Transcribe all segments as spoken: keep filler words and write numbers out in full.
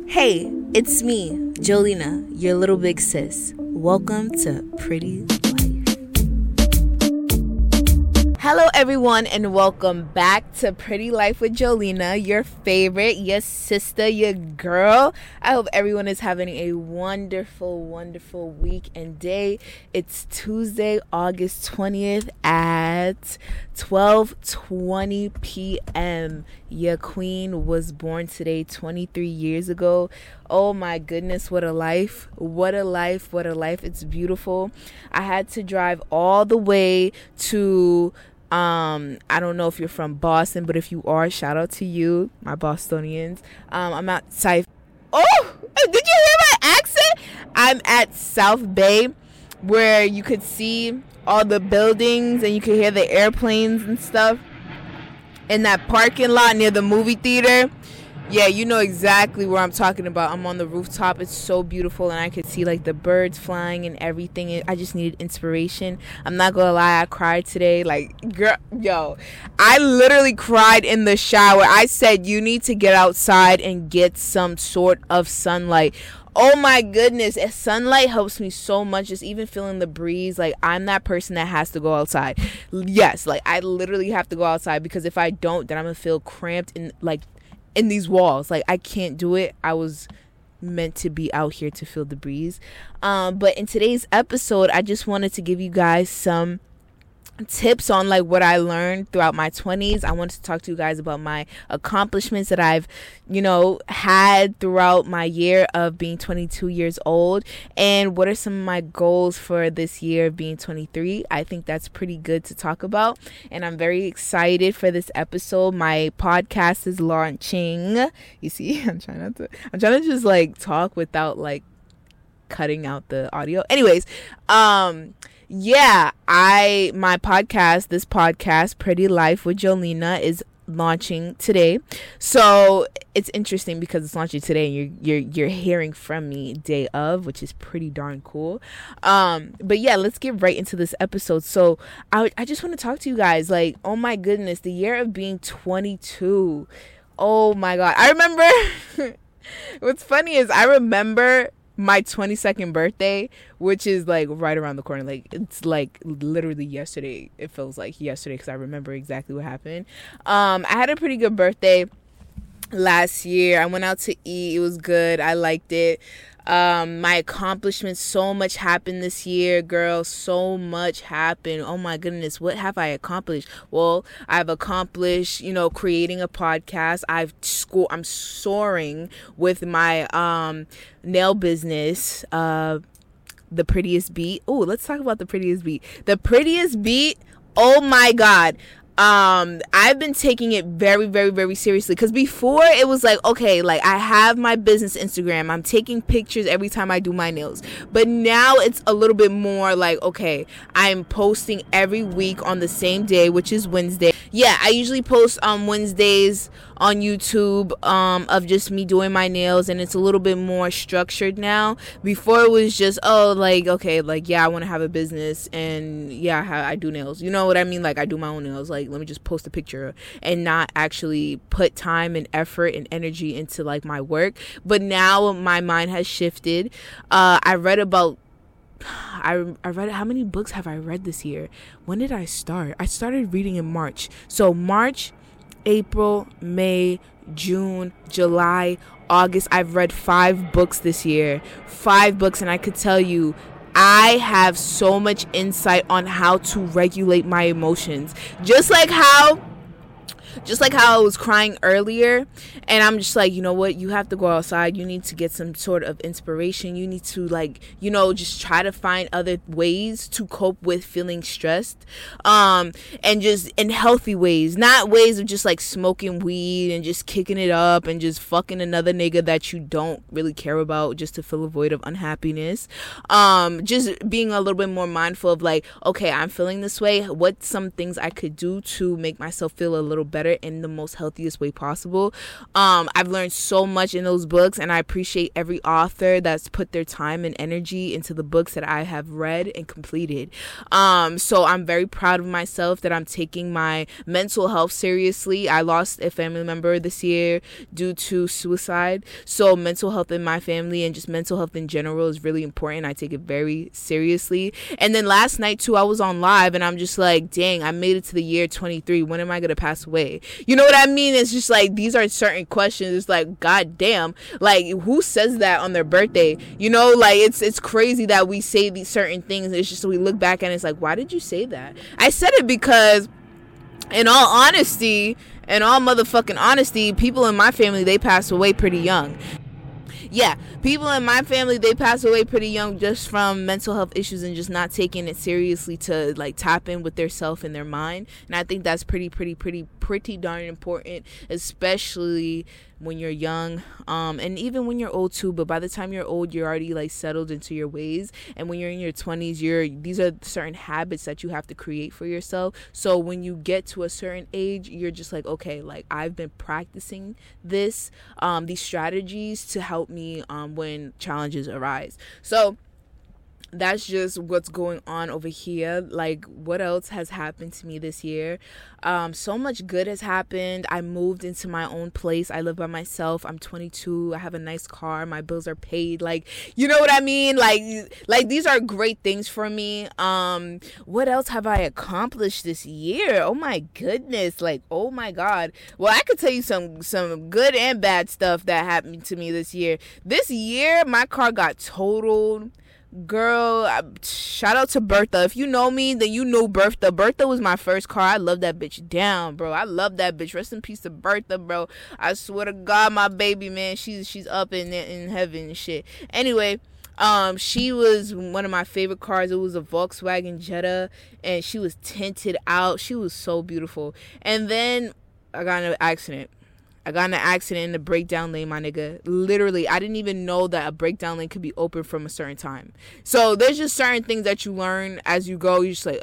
Hey, it's me, Jolina, your little big sis. Welcome to Pretty Life. Hello, everyone, and welcome back to Pretty Life with Jolina, your favorite, your sister, your girl. I hope everyone is having a wonderful, wonderful week and day. It's Tuesday, August twentieth at twelve twenty p.m. Your queen was born today twenty-three years ago. Oh my goodness, what a life. What a life. What a life. It's beautiful. I had to drive all the way to um I don't know if you're from Boston, but if you are, shout out to you, my Bostonians. Um I'm at South Oh, did you hear my accent? I'm at South Bay, where you could see all the buildings and you could hear the airplanes and stuff in that parking lot near the movie theater. Yeah, you know exactly where I'm talking about. I'm on the rooftop. It's so beautiful, and I could see like the birds flying and everything. I just needed inspiration. I'm not gonna lie, I cried today. Like, girl, yo, I literally cried in the shower. I said, you need to get outside and get some sort of sunlight. Oh my goodness, sunlight helps me so much. Just even feeling the breeze. Like, I'm that person that has to go outside. Yes, like I literally have to go outside, because if I don't, then I'm gonna feel cramped and like in these walls. Like, I can't do it. I was meant to be out here to feel the breeze. Um, but in today's episode, I just wanted to give you guys some tips on like what I learned throughout my twenties. I wanted to talk to you guys about my accomplishments that I've, you know, had throughout my year of being twenty-two years old, and what are some of my goals for this year of being twenty-three. I think that's pretty good to talk about, and I'm very excited for this episode. My podcast is launching. You see, I'm trying not to I'm trying to just like talk without like cutting out the audio. Anyways, um yeah, I my podcast, this podcast, Pretty Life with Jolina, is launching today. So it's interesting because it's launching today, and you're you're you're hearing from me day of, which is pretty darn cool. Um, but yeah, let's get right into this episode. So I I just want to talk to you guys. Like, oh my goodness, the year of being twenty-two. Oh my God, I remember. What's funny is I remember my twenty-second birthday, which is like right around the corner. Like, it's like literally yesterday. It feels like yesterday because I remember exactly what happened. Um, I had a pretty good birthday last year. I went out to eat. It was good. I liked it. Um, my accomplishments, so much happened this year, girl. So much happened. Oh my goodness. What have I accomplished? Well, I've accomplished, you know, creating a podcast. I've sco- I'm soaring with my, um, nail business, uh, The Prettiest Beat. Oh, let's talk about The Prettiest Beat. The Prettiest Beat. Oh my God. Um, I've been taking it very, very, very seriously, because before it was like, okay, like I have my business Instagram. I'm taking pictures every time I do my nails. But now it's a little bit more like, okay, I'm posting every week on the same day, which is Wednesday. Yeah, I usually post on Wednesdays on YouTube, um, of just me doing my nails, and it's a little bit more structured now. Before it was just, oh, like, okay, like, yeah, I want to have a business, and yeah, I, I do nails. You know what I mean? Like, I do my own nails. Like, let me just post a picture and not actually put time and effort and energy into like my work. But now my mind has shifted. Uh, I read about I, I read how many books have I read this year? When did I start? I started reading in March. So March, April, May, June, July, August. I've read five books this year. Five books, and I could tell you, I have so much insight on how to regulate my emotions. Just like how Just like how I was crying earlier, and I'm just like, you know what, you have to go outside. You need to get some sort of inspiration. You need to, like, you know, just try to find other ways to cope with feeling stressed, um, and just in healthy ways, not ways of just like smoking weed and just kicking it up and just fucking another nigga that you don't really care about just to fill a void of unhappiness. Um, just being a little bit more mindful of like, okay, I'm feeling this way. What's some things I could do to make myself feel a little better? better in the most healthiest way possible. Um, I've learned so much in those books, and I appreciate every author that's put their time and energy into the books that I have read and completed. Um, so I'm very proud of myself that I'm taking my mental health seriously. I lost a family member this year due to suicide. So mental health in my family and just mental health in general is really important. I take it very seriously. And then last night too, I was on live and I'm just like, dang, I made it to the year twenty-three. When am I going to pass away? You know what I mean? It's just like, these are certain questions. It's like, God damn, like who says that on their birthday? You know, like it's, it's crazy that we say these certain things. It's just, we look back and it's like, why did you say that? I said it because in all honesty, in all motherfucking honesty, people in my family, they pass away pretty young. Yeah, people in my family, they pass away pretty young just from mental health issues and just not taking it seriously to like tap in with their self and their mind. And I think that's pretty, pretty, pretty, pretty darn important, especially when you're young, um, and even when you're old too. But by the time you're old, you're already like settled into your ways. And when you're in your twenties, you're these are certain habits that you have to create for yourself. So when you get to a certain age, you're just like, okay, like I've been practicing this, um, these strategies to help me um, when challenges arise. So that's just what's going on over here. Like, what else has happened to me this year? Um, so much good has happened. I moved into my own place. I live by myself. I'm twenty-two. I have a nice car. My bills are paid. Like, you know what I mean? Like, like these are great things for me. Um, what else have I accomplished this year? Oh my goodness. Like, oh my God. Well, I could tell you some, some good and bad stuff that happened to me this year. This year, my car got totaled. Girl, shout out to Bertha. If you know me, then you know Bertha. Bertha was my first car. I love that bitch down, bro. I love that bitch. Rest in peace to Bertha, bro. I swear to God, my baby, man, she's she's up in in heaven and shit. Anyway, um, she was one of my favorite cars. It was a Volkswagen Jetta, and she was tinted out. She was so beautiful. And then I got in an accident. I got in an accident in the breakdown lane, my nigga. Literally, I didn't even know that a breakdown lane could be open from a certain time. So there's just certain things that you learn as you go. You're just like,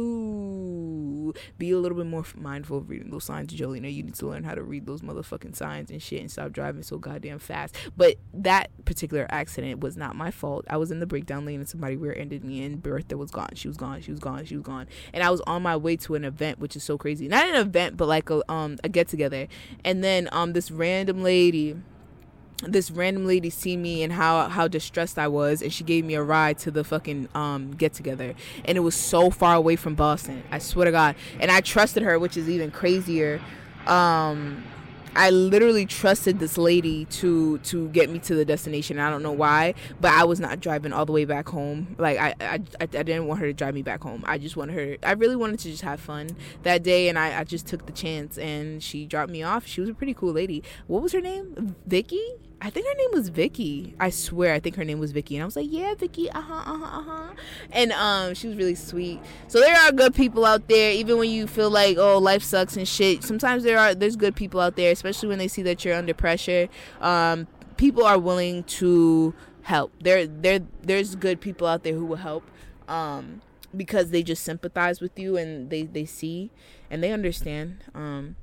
oh, be a little bit more mindful of reading those signs, Jolina. You need to learn how to read those motherfucking signs and shit and stop driving so goddamn fast. But that particular accident was not my fault. I was in the breakdown lane and somebody rear-ended me and Bertha was gone. She was gone. She was gone. She was gone. And I was on my way to an event, which is so crazy. Not an event, but like a um a get-together. And then um this random lady this random lady seen me and how how distressed I was, and she gave me a ride to the fucking um get together, and it was so far away from Boston, I swear to God. And I trusted her, which is even crazier. um I literally trusted this lady to to get me to the destination. I don't know why, but I was not driving all the way back home. Like I I, I didn't want her to drive me back home. I just wanted her I really wanted to just have fun that day, and I, I just took the chance, and she dropped me off. She was a pretty cool lady. What was her name? Vicky? I think her name was Vicky. I swear, I think her name was Vicky. And I was like, yeah, Vicky, uh-huh, uh-huh, uh-huh. And um, she was really sweet. So there are good people out there, even when you feel like, oh, life sucks and shit. Sometimes there are there's good people out there, especially when they see that you're under pressure. Um, people are willing to help. There, there, there's good people out there who will help. Um, because they just sympathize with you, and they, they see and they understand. Um,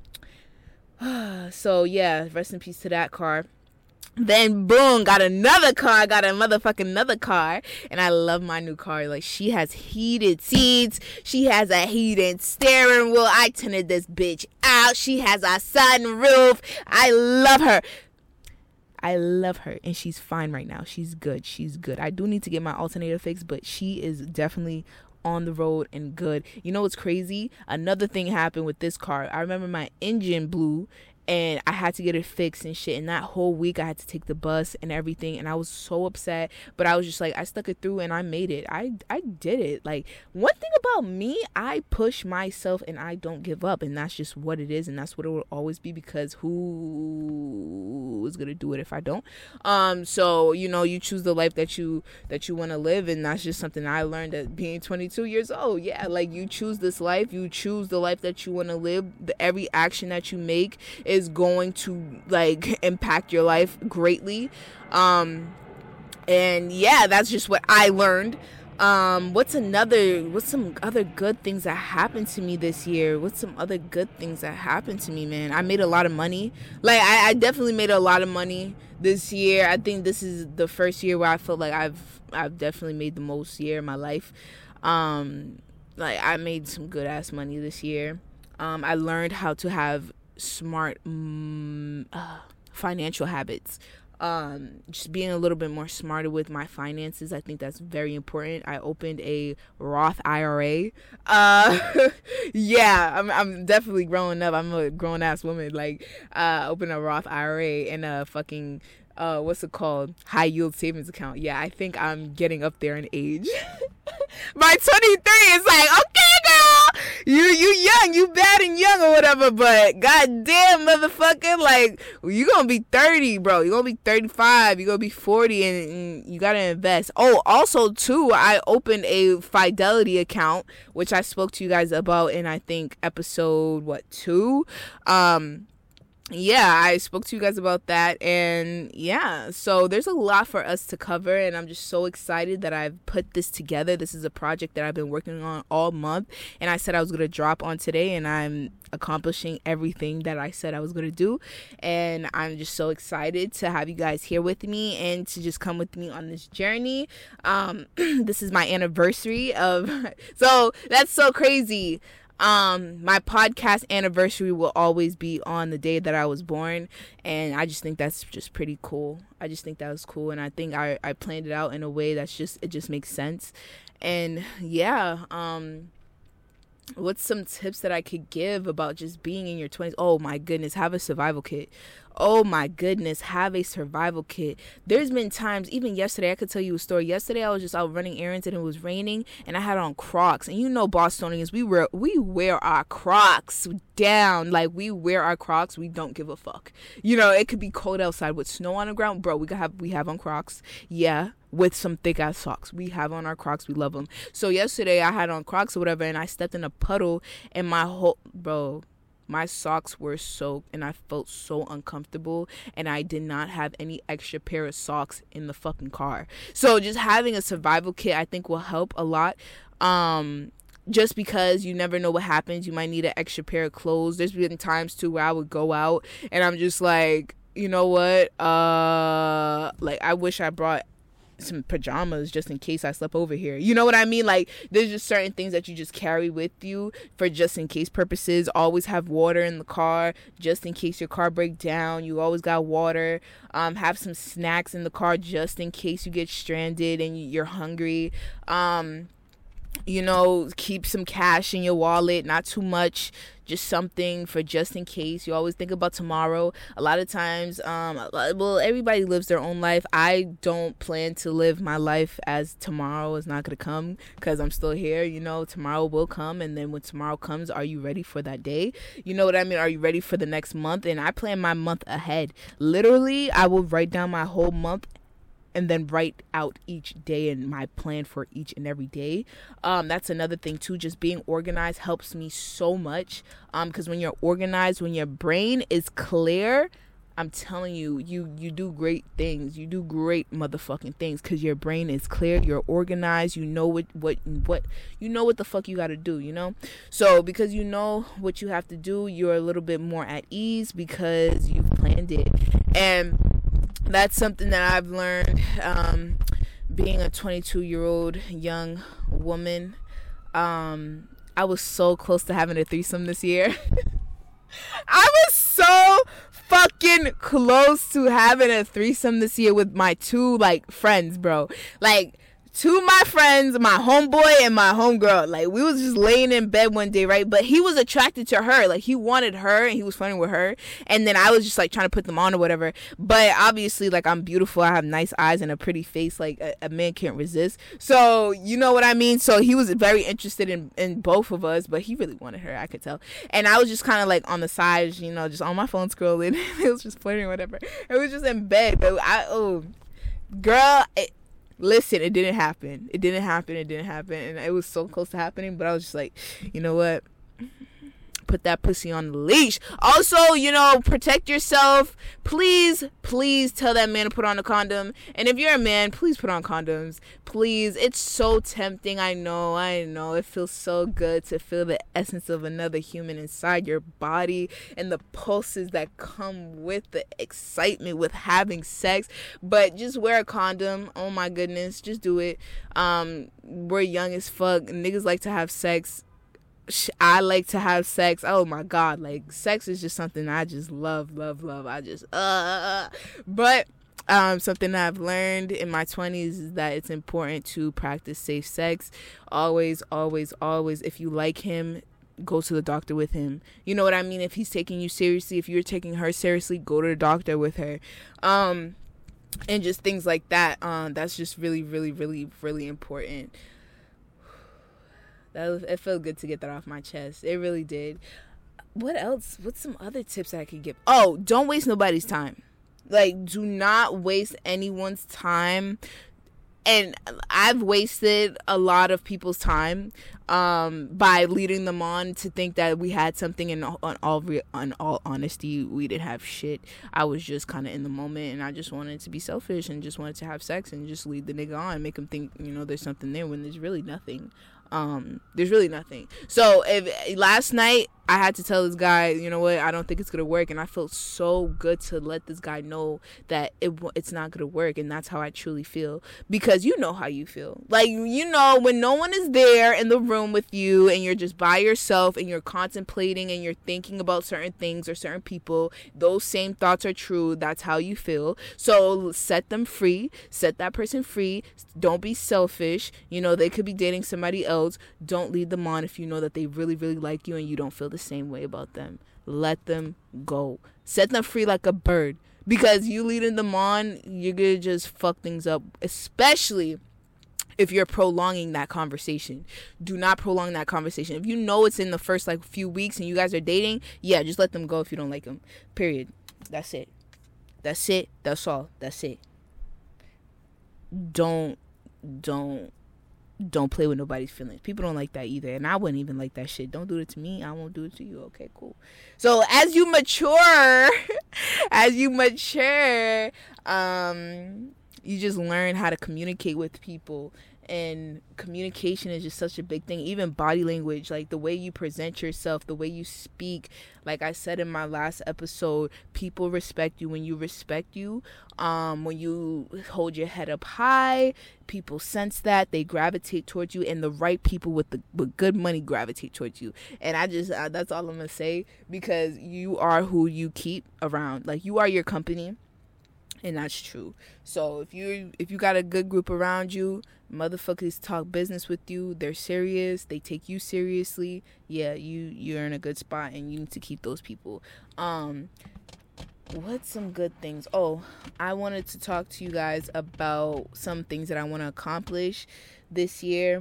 so yeah, rest in peace to that car. Then boom, got another car, got a motherfucking another car, and I love my new car. Like, she has heated seats, she has a heated steering wheel. I tinted this bitch out. She has a sunroof. I love her. I love her, and she's fine right now. She's good. She's good. I do need to get my alternator fixed, but she is definitely on the road and good. You know what's crazy? Another thing happened with this car. I remember my engine blew, and I had to get it fixed and shit. And that whole week I had to take the bus and everything. And I was so upset. But I was just like, I stuck it through and I made it. I, I did it. Like, one thing about me, I push myself and I don't give up. And that's just what it is. And that's what it will always be, because who is going to do it if I don't? Um, so, you know, you choose the life that you, that you want to live. And that's just something I learned at being twenty-two years old. Yeah, like, you choose this life. You choose the life that you want to live. The, every action that you make is is going to like impact your life greatly. Um and yeah, that's just what I learned. Um, what's another, what's some other good things that happened to me this year? What's some other good things that happened to me, man? I made a lot of money. Like, I, I definitely made a lot of money this year. I think this is the first year where I feel like I've, I've definitely made the most year in my life. Um, like, I made some good ass money this year. Um, I learned how to have smart, mm, uh, financial habits. Um, just being a little bit more smarter with my finances. I think that's very important. I opened a Roth I R A. Uh, yeah, I'm, I'm definitely growing up. I'm a grown ass woman. Like, uh, open a Roth I R A and a fucking, uh, what's it called? High yield savings account. Yeah, I think I'm getting up there in age. By twenty-three, it's like, okay, girl, you you young, you bad and young or whatever, but goddamn, motherfucker, like, you gonna be thirty, bro. You gonna be thirty-five. You gonna be forty, and, and you gotta invest. Oh, also too, I opened a Fidelity account, which I spoke to you guys about in, I think, episode what two. Um. Yeah, I spoke to you guys about that, and yeah, so there's a lot for us to cover, and I'm just so excited that I've put this together. This is a project that I've been working on all month, and I said I was going to drop on today, and I'm accomplishing everything that I said I was going to do, and I'm just so excited to have you guys here with me and to just come with me on this journey. Um, this is my anniversary of, so that's so crazy. Um, my podcast anniversary will always be on the day that I was born, and I just think that's just pretty cool. I just think that was cool, and I think I, I planned it out in a way that's just, it just makes sense. And yeah, um, what's some tips that I could give about just being in your twenties? Oh my goodness, have a survival kit. Oh my goodness, have a survival kit. There's been times, even yesterday, I could tell you a story. Yesterday, I was just out running errands and it was raining, and I had on Crocs. And you know, Bostonians, we wear we wear our Crocs down. Like, we wear our Crocs. We don't give a fuck. You know, it could be cold outside with snow on the ground, bro. We could have we have on Crocs. Yeah. With some thick ass socks. We have on our Crocs. We love them. So yesterday I had on Crocs or whatever, and I stepped in a puddle, and my whole, bro, my socks were soaked, and I felt so uncomfortable, and I did not have any extra pair of socks in the fucking car. So just having a survival kit, I think, will help a lot. Um, just because you never know what happens. You might need an extra pair of clothes. There's been times too where I would go out, and I'm just like, you know what? Uh, like, I wish I brought some pajamas just in case I slept over here. You know what I mean? Like, there's just certain things that you just carry with you for just in case purposes. Always have water in the car just in case your car breaks down. You always got water. Um, have some snacks in the car just in case you get stranded and you're hungry. Um, you know, keep some cash in your wallet, not too much, just something for just in case. You always think about tomorrow. A lot of times, um, well, everybody lives their own life. I don't plan to live my life as tomorrow is not going to come, because I'm still here. You know, tomorrow will come, and then when tomorrow comes, are you ready for that day? You know what I mean? Are you ready for the next month? And I plan my month ahead. Literally, I will write down my whole month and then write out each day and my plan for each and every day. Um, that's another thing too. Just being organized helps me so much. Um, because when you're organized, when your brain is clear, I'm telling you, you you do great things. You do great motherfucking things because your brain is clear. You're organized. You know what what what you know what the fuck you got to do. You know, so because you know what you have to do, you're a little bit more at ease because you've planned it. And that's something that I've learned, um, being a twenty-two year old young woman. Um, I was so close to having a threesome this year. I was so fucking close to having a threesome this year with my two, like, friends, bro. Like, two of my friends, my homeboy and my homegirl. Like, we was just laying in bed one day, right? But he was attracted to her. Like, he wanted her and he was funny with her. And then I was just, like, trying to put them on or whatever. But obviously, like, I'm beautiful. I have nice eyes and a pretty face. Like, a, a man can't resist. So, you know what I mean? So, he was very interested in, in both of us. But he really wanted her, I could tell. And I was just kind of, like, on the side, you know, just on my phone scrolling. It was just flirting or whatever. It was just in bed. But I, oh, girl, it, listen, it didn't happen. It didn't happen. It didn't happen. And it was so close to happening. But I was just like, you know what? put that pussy on the leash. Also, you know, protect yourself. Please, please tell that man to put on a condom. And if you're a man, please put on condoms. Please. It's so tempting. I know, I know. It feels so good to feel the essence of another human inside your body and the pulses that come with the excitement with having sex. But just wear a condom. Oh my goodness. Just do it. Um, we're young as fuck. Niggas like to have sex. I like to have sex. Oh my god, like sex is just something I just love, love, love. I just uh but um something that I've learned in my twenties is that it's important to practice safe sex. Always, always, always. If you like him, go to the doctor with him. You know what I mean? If he's taking you seriously, if you're taking her seriously, go to the doctor with her. Um and just things like that. Um that's just really, really, really, really important. That was, it felt good to get that off my chest. It really did. What else? What's some other tips I could give? Oh, don't waste nobody's time. Like, do not waste anyone's time. And I've wasted a lot of people's time um, by leading them on to think that we had something. And on all re- on all honesty, we didn't have shit. I was just kind of in the moment, and I just wanted to be selfish and just wanted to have sex and just lead the nigga on and make him think, you know, there's something there when there's really nothing. Um, there's really nothing. So if last night I had to tell this guy, you know what, I don't think it's gonna work, and I felt so good to let this guy know that it it's not gonna work, and that's how I truly feel, because you know how you feel. Like, you know, when no one is there in the room with you and you're just by yourself and you're contemplating and you're thinking about certain things or certain people, those same thoughts are true. That's how you feel. So set them free. Set that person free. Don't be selfish. You know, they could be dating somebody else. Don't lead them on if you know that they really, really like you and you don't feel the same way about them. Let them go. Set them free like a bird, because you leading them on, you're gonna just fuck things up, especially if you're prolonging that conversation. Do not prolong that conversation. If you know it's in the first like few weeks and you guys are dating, yeah, just let them go if you don't like them. Period. That's it. That's it. That's all. That's it. Don't don't Don't play with nobody's feelings. People don't like that either. And I wouldn't even like that shit. Don't do it to me. I won't do it to you. Okay, cool. So as you mature, as you mature, um, you just learn how to communicate with people. And communication is just such a big thing. Even body language, like the way you present yourself, the way you speak. Like I said in my last episode, people respect you when you respect you. Um, when you hold your head up high, people sense that. They gravitate towards you, and the right people with the with good money gravitate towards you. And I just uh, that's all I'm gonna say, because you are who you keep around. Like, you are your company. And that's true. So if you if you got a good group around you, motherfuckers talk business with you, they're serious, they take you seriously, yeah, you you're in a good spot, and you need to keep those people. Um what's some good things? Oh, I wanted to talk to you guys about some things that I want to accomplish this year.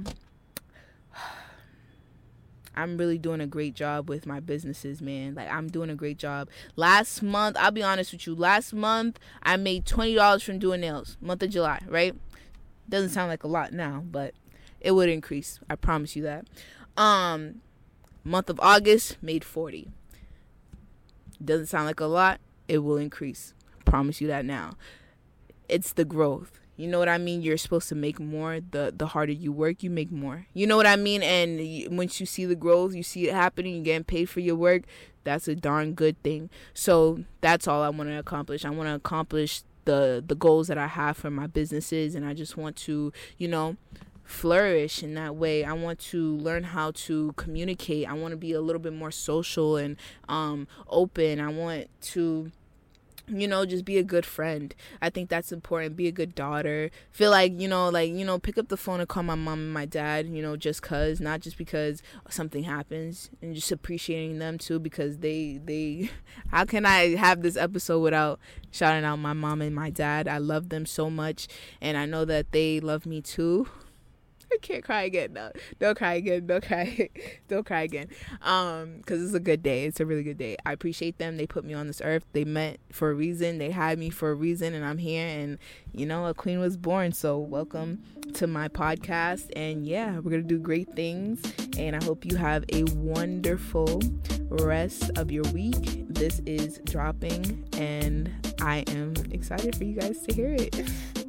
I'm really doing a great job with my businesses, man. Like, I'm doing a great job. Last month, I'll be honest with you. Last month, I made twenty dollars from doing nails. Month of July, right? Doesn't sound like a lot now, but it would increase. I promise you that. Um, month of August, made forty. Doesn't sound like a lot. It will increase. I promise you that now. It's the growth. You know what I mean? You're supposed to make more. The the harder you work, you make more. You know what I mean? And you, once you see the growth, you see it happening, you're getting paid for your work, that's a darn good thing. So that's all I want to accomplish. I want to accomplish the, the goals that I have for my businesses, and I just want to, you know, flourish in that way. I want to learn how to communicate. I want to be a little bit more social and um, open. I want to, you know, just be a good friend. I think that's important. Be a good daughter. Feel like, you know, like, you know, pick up the phone and call my mom and my dad, you know, just cause, not just because something happens, and just appreciating them too, because they, they, how can I have this episode without shouting out my mom and my dad? I love them so much, and I know that they love me too. I can't cry again. No, don't cry again. Don't cry. Don't cry again. Um, because it's a good day. It's a really good day. I appreciate them. They put me on this earth. They met for a reason. They had me for a reason, and I'm here. And you know, a queen was born. So welcome to my podcast. And yeah, we're gonna do great things. And I hope you have a wonderful rest of your week. This is dropping, and I am excited for you guys to hear it.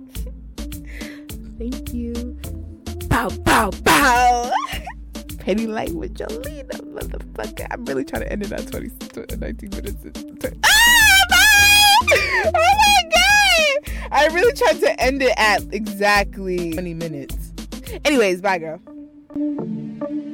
Thank you. Bow, bow, bow. Petty Life with Jolena, motherfucker. I'm really trying to end it at twenty, nineteen minutes. twenty Ah, bye! Oh my god! I really tried to end it at exactly twenty minutes. Anyways, bye, girl.